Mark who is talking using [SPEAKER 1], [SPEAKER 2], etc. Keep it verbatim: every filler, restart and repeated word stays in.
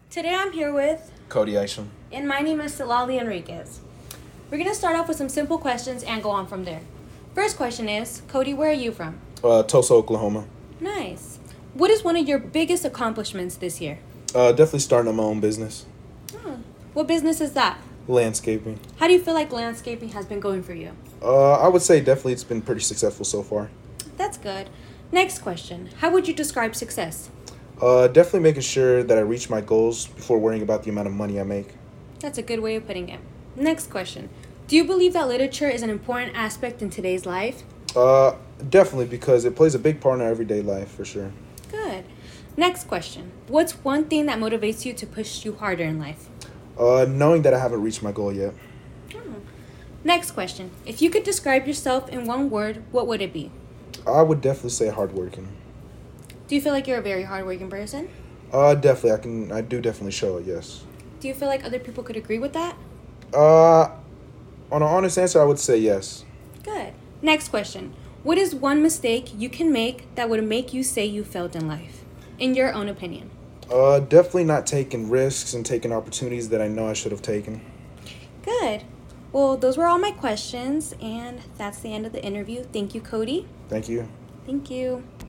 [SPEAKER 1] Today I'm here with,
[SPEAKER 2] Cody Isham.
[SPEAKER 1] and my name is Silali Enriquez. We're going to start off with some simple questions and go on from there. First question is, Cody, where are you from?
[SPEAKER 2] Uh, Tulsa, Oklahoma.
[SPEAKER 1] Nice. What is one of your biggest accomplishments this year?
[SPEAKER 2] Uh, definitely starting up my own business.
[SPEAKER 1] Oh, what business is that?
[SPEAKER 2] Landscaping.
[SPEAKER 1] How do you feel like landscaping has been going for you?
[SPEAKER 2] Uh, I would say definitely it's been pretty successful so far.
[SPEAKER 1] That's good. Next question. How would you describe success?
[SPEAKER 2] Uh, definitely making sure that I reach my goals before worrying about the amount of money I make.
[SPEAKER 1] That's a good way of putting it. Next question. Do you believe that literature is an important aspect in today's life?
[SPEAKER 2] Uh, definitely because it plays a big part in our everyday life for sure.
[SPEAKER 1] Good. Next question. What's one thing that motivates you to push you harder in life?
[SPEAKER 2] Uh, knowing that I haven't reached my goal yet.
[SPEAKER 1] Hmm. Next question. If you could describe yourself in one word, what would it be?
[SPEAKER 2] I would definitely say hardworking.
[SPEAKER 1] Do you feel like you're a very hardworking person?
[SPEAKER 2] Uh, definitely. I can. I do definitely show it. Yes.
[SPEAKER 1] Do you feel like other people could agree with that?
[SPEAKER 2] Uh, on an honest answer, I would say yes.
[SPEAKER 1] Good. Next question. What is one mistake you can make that would make you say you failed in life, in your own opinion?
[SPEAKER 2] Uh, definitely not taking risks and taking opportunities that I know I should have taken.
[SPEAKER 1] Good. Well, those were all my questions, and that's the end of the interview. Thank you, Cody.
[SPEAKER 2] Thank you.
[SPEAKER 1] Thank you.